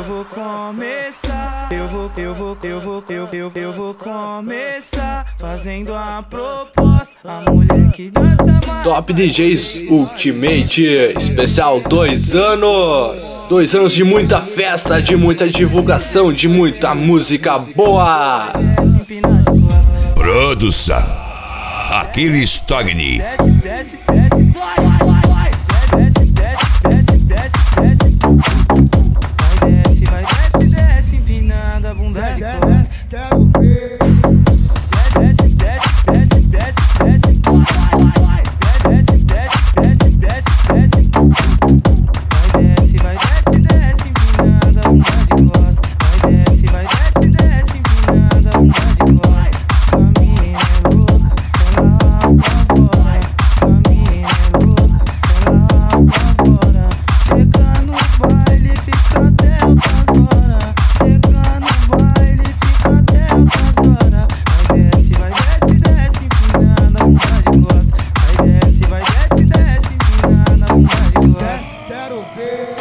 vou começar. Eu vou começar fazendo a proposta. A mulher que dança mais. Top DJs Ultimate, especial 2 anos. 2 anos de muita festa, de muita divulgação, de muita música boa. Produção Aquiles Stogni. Desce, desce, desce, vai. Desce, desce, desce, desce, desce. Vai, desce, desce, empinando a bunda de costas. Quero ver. Desce, desce, desce, desce, desce. Vai. Desce, desce, desce, desce, desce. Vai, desce, empinando a bunda de costas. Vai, desce, empinando a bunda de costas. Sua mina é louca, ela apavora. Sua mina é louca, ela apavora. Chega no baile, fica até altas horas. Chega no baile, fica até altas horas. Vai, desce, empinando a bunda de costas. Vai, desce, empinando a bunda de costas. Quero ver.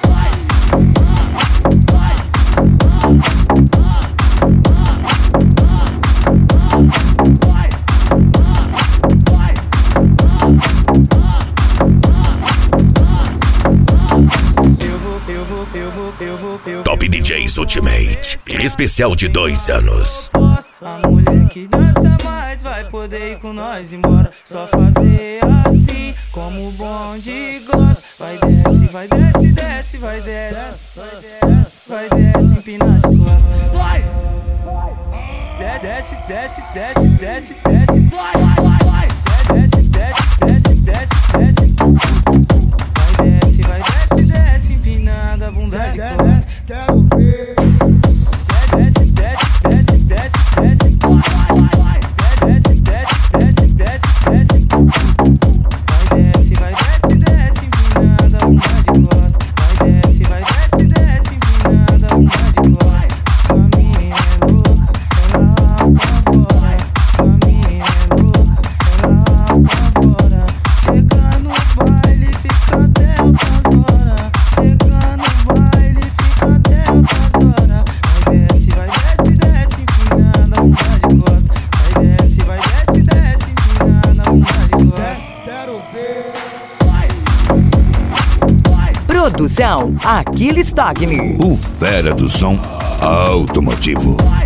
Top DJs Ultimate, especial de 2 anos. A mulher que dança mais vai poder ir com nós embora. Só fazer assim, como o bonde gosta. Vai, desce, desce, vai, desce. Vai, desce, empinar de costas. Vai! Desce, desce, desce, desce, desce. Vai! Desce, desce, desce, desce, desce. Vai, desce, empinando a bunda de costas. Quero ver. Desce, desce, desce, desce, desce. Vai. Desce, desce, desce, desce, desce. Vai, desce, empinando a bunda de costas. Vai, desce, empinando a bunda de costas. Sua mina é louca, ela apavora. Sua mina é louca, ela apavora. Chega no baile, fica até altas horas. Chega no baile, fica até altas horas. Vai, desce, empinando a bunda de costas. Vai, desce, empinando a bunda de costas. Quero ver. Produção Aquiles Stogni. O fera do som automotivo.